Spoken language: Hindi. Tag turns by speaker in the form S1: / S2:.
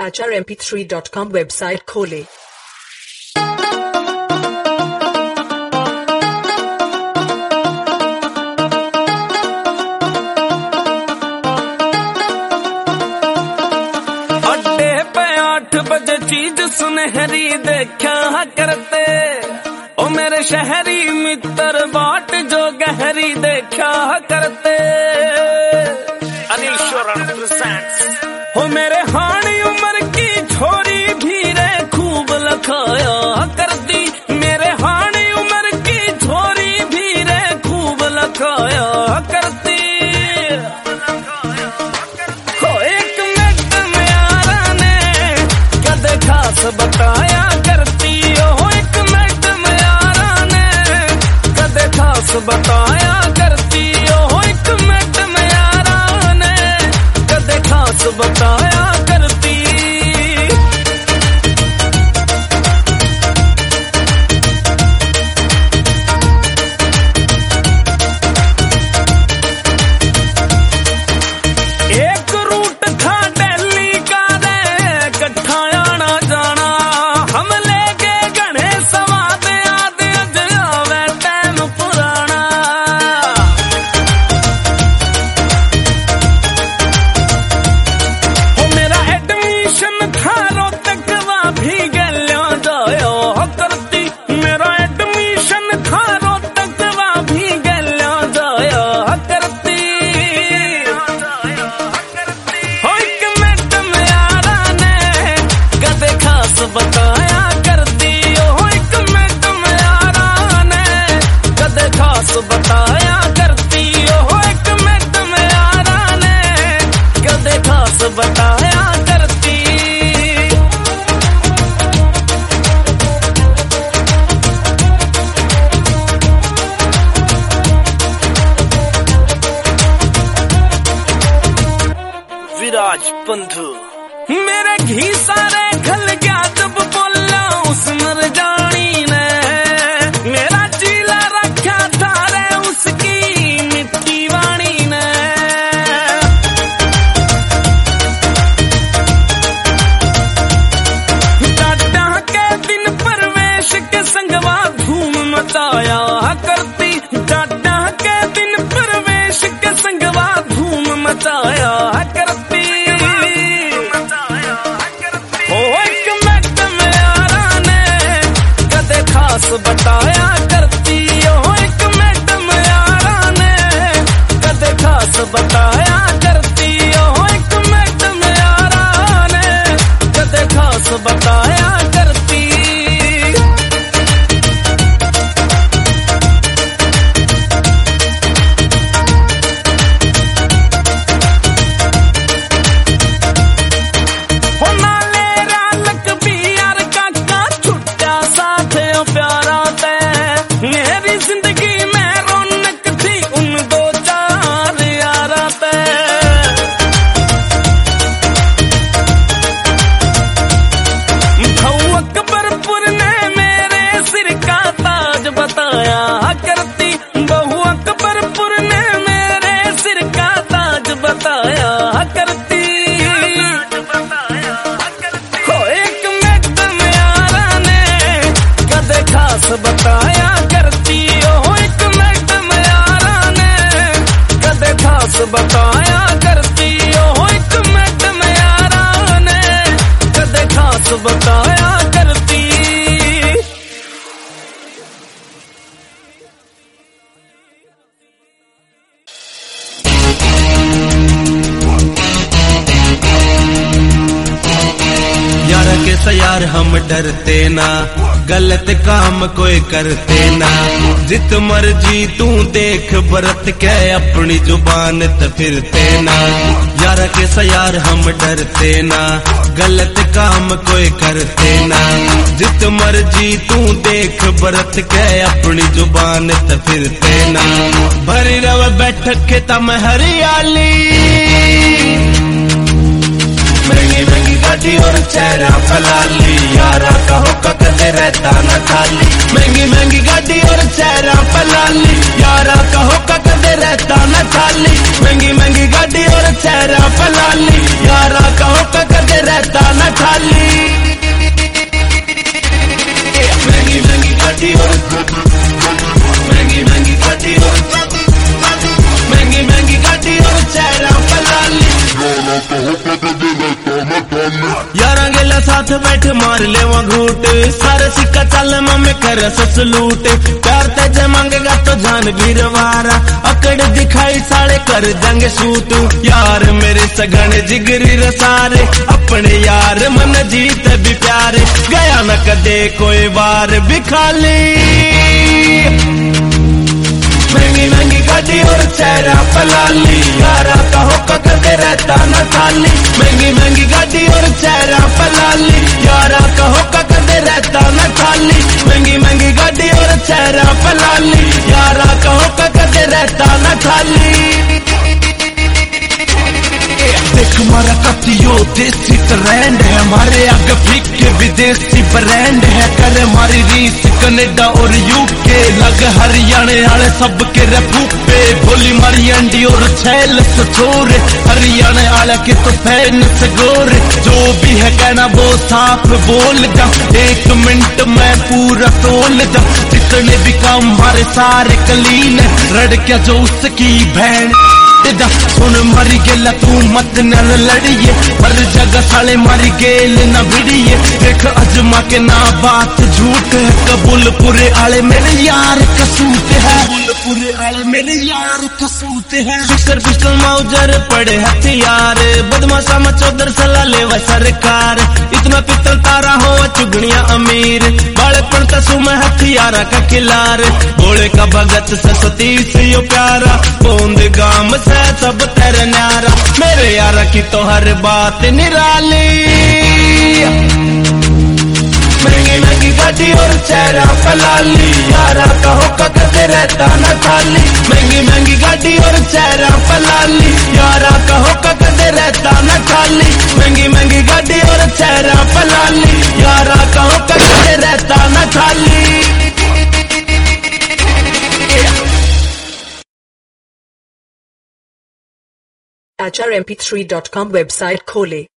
S1: acharmp3.com वेबसाइट खोलें।
S2: अड्डे पे 8 बजे चीज सुनहरी देखा करते, ओ मेरे शहरी मित्र बाट जो गहरी देखा करते। अनिल शोरण प्रेजेंट्स। हो मेरे हानी उम्र की छोरी भी रे खूब लखाया करती, मेरे हानी उम्र की छोरी भी रे खूब लखाया करती। हो एक मिनट में यारा ने कदे खास बताया करती, हो एक मिनट में यारा ने कदे खास बताया करती, हो एक मिनट में यारा ने कदे खास बताया करती। एक रूट था दिल्ली का रे कट्ठा आना जाना, हम ले गए गणे सवाद याद अज आवे टाइम पुराना। हो मेरा एडमिशन था रोहतक वा भी गलियों जायो करती, मेरा एडमिशन था रोहतक वा भी गलियों जायो करती। हो एक मिनट में यारा ने कदे खास बताया करती, हो एक मिनट में यारा ने कदे खास बताया करती, हो एक मिनट में यारा ने कदे खास बताया करती। विराज बंधु मेरे घी सारे खल गया जब बोला उस मर जानी ने, मेरा चीला रखा था रे उसकी मिट्टी वाणी ने। टाटा के दिन परवेश के संगवा धूम मचाया करती, टाटा के दिन परवेश के संगवा धूम मचाया करती। हो एक मिनट में यारा ने कदे खास बताया करती, हो एक मिनट में यारा ने कदे खास बताया करती, हो एक मिनट में यारा ने कदे खास बताया करती। हो नाले रालक भी यार काका छुट्टा साथ प्यारा ते, मेरी जिंदगी में रौनक थी उन 2-4 यारा ते। भाऊ अकबरपुर ने मेरे सिर का ताज बताया करती, बहू अकबरपुर ने मेरे सिर का ताज बताया करती। हो एक मिनट में यारा ने कदे खास बताया करती, हो एक मिनट में यारा ने कदे खास बताया करती, हो एक मिनट में यारा ने कदे खास बताया करती।
S3: यार के यार हम डरते ना, गलत काम कोई करते ना, जित मर्जी तू देख बरत के अपनी जुबान त फिरते ना। यार के यार हम डरते ना, गलत काम कोई करते ना, जित मर्जी तू देख बरत के अपनी जुबान त फिरते ना। भरी रव बैठक के तम हरियाली, महंगी महंगी गाड़ी और चेहरा फलाली, यारा कहो कक कदे रहता न खाली। महंगी महंगी गाड़ी और चेहरा पलाली, यारा कहो का कदे रहता न खाली। महंगी महंगी गाड़ी और चेहरा पलाली, यारा कहो का कदे रहता न खाली। महंगी महंगी गाड़ी और महंगी महंगी गाड़ी और महंगी महंगी गाड़ी और चेहरा पलाली, यारा गेला साथ बैठ मार ले घूट। सारे सिक्का चल मम्मी कर सलूट। प्यार तेजे मांगेगा तो जान वीरवारा, अकड़ दिखाई साले कर जंग सूट। यार मेरे सगन जिगरी रसारे, अपने यार मन जीत भी प्यारे। गया न कदे कोई बार भी खाली। महंगी महंगी गाड़ी और चेहरा पलाली, यारा कहो का कदे रहता न खाली। महंगी महंगी गाड़ी और चेहरा पलाली, यारा कहो का कदे रहता न खाली। महंगी महंगी गाड़ी और चेहरा पलाली, यारा कहो का कदे रहता न खाली। देख हमारा कतियो देसी ट्रेंड है, हमारे आगे फीके विदेशी ब्रांड है। करे हमारी रीस कनेडा और यूके, लग हरियाणे वाले सबके रफूपे। बोली मारी अंडी और छैल सचोरे, हरियाणे वाले के तो फैन सगोरे। जो भी है कहना वो साफ बोल जा, 1 मिनट में पूरा तोल जा। जितने भी काम हमारे सारे कलीन है, रड़ क्या जो उसकी बहन। सुन मारी गेला तू मत न लड़िए, हर जगह साले मारी गेल न भिड़िए। देख अजमा के ना बात झूठ है, कबूलपुरे आले मेरे यार कसूत है। कबूलपुरे आले मेरे यार कसूत है। पिस्टल पिस्टल मौजर पड़े हथियार, बदमाशा में चौधर सलाह ले व सरकार। इतना पिस्तल तारा हो चुगड़िया अमीर, बाले पड़ता सुमे हथियारा का किलार। भोले का भगत सरस्वती से यो प्यारा, बोंद गाम से सब तेरे न्यारा। मेरे यारा की तो हर बात निराली। महंगी महंगी गाड़ी और चेहरा पलाली, यारा कहो का कदे रहता न खाली। महंगी महंगी गाड़ी और चेहरा पलाली, यारा कहो का कदे रहता न खाली। महंगी महंगी गाड़ी और चेहरा पलाली, यारा कहो का कदे रहता न खाली।
S1: HRMP3.com वेबसाइट खोले।